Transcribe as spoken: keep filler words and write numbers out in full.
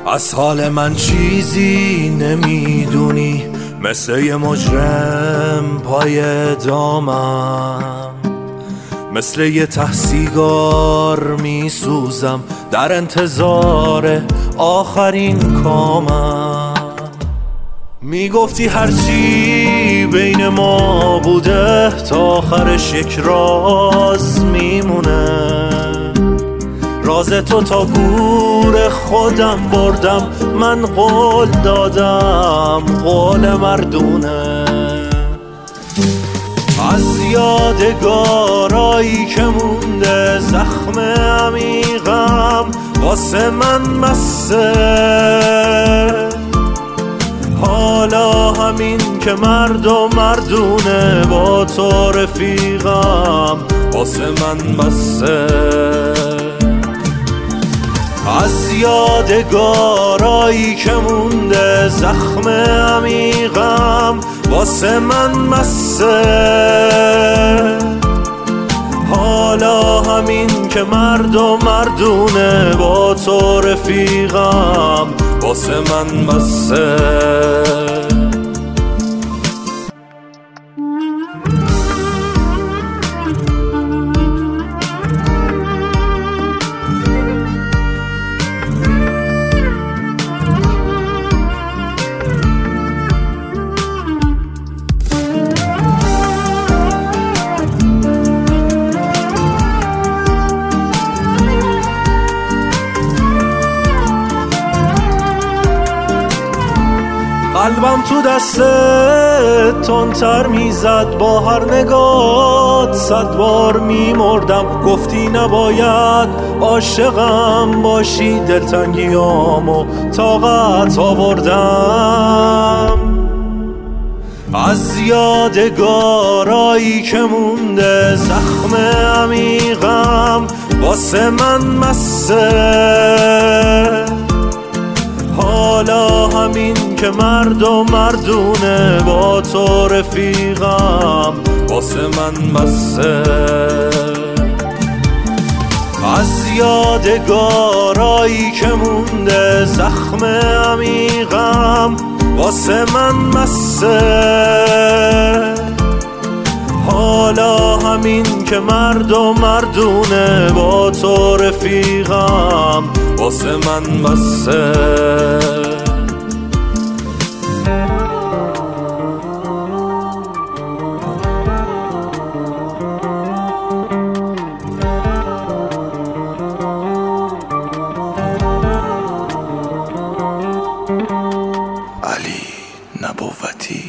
از حال من چیزی نمیدونی، مثل یه مجرم پای دامم، مثل یه ته سیگار میسوزم در انتظار آخرین کامم. میگفتی هرچی بین ما بوده تا آخرش یک راز میمونه، راز تو تا گور خودم بردم، من قول دادم قول مردونه. از یادگارایی که مونده زخم عمیقم واسه من مسه، حالا همین که مرد و مردونه با تو رفیقم واسه من بسه. از یادگارایی که مونده زخم عمیقم واسه من مسه، حالا همین که مرد و مردونه با تو رفیقم واسه من بسه. قلبم تو دستت تندتر میزد، با هر نگات صد بار میمردم. گفتی نباید عاشقم باشی، دلتنگیامو طاقت آوردم. از یادگارایی که مونده زخم عمیقم واسه من مسه، حالا همین که مرد و مردونه با تو رفیقم واسه من بسه. از یادگارایی که مونده زخم عمیقم واسه من مسه، حالا همین که مرد و مردونه با تو رفیقم واسه من بسه. علی نبوتی.